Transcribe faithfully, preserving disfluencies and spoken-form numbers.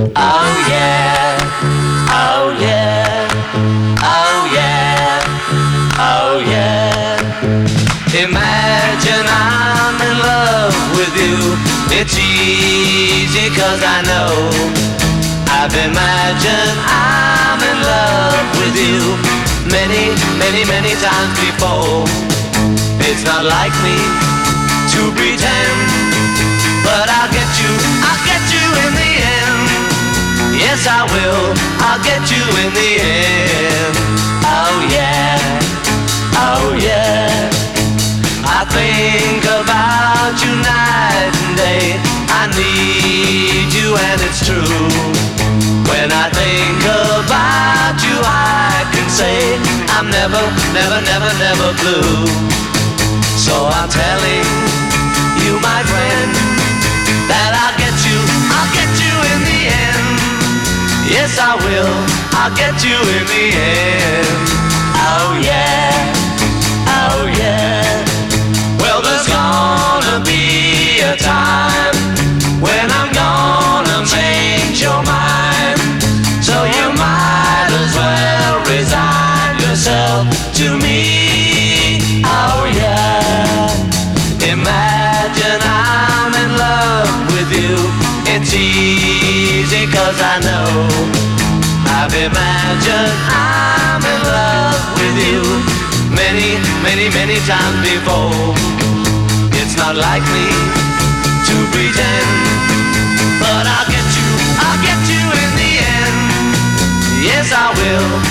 Oh yeah, oh yeah, oh yeah, oh yeah. Imagine I'm in love with you. It's easy 'cause I know I've imagined I'm in love with you many, many, many times before. It's not like me to pretend, but I'll get you, I'll get you in the end. Yes, I will, I'll get you in the end. Oh yeah, oh yeah. I think about you night and day. I need you and it's true. When I think about you, I can say I'm never, never, never, never blue. So I'm telling you, my friend, that I'll get you, I'll get you in the end. Yes, I will, I'll get you in the end. Oh yeah, oh yeah. Well, there's gonna be a time when I'm gonna change your mind. So you might as well resign yourself to me. Oh yeah. Imagine I'm in love with you. It's easy 'cause I know I've imagined I'm in love with you many, many, many times before. It's not like me to pretend, but I'll get you, I'll get you in the end. Yes, I will,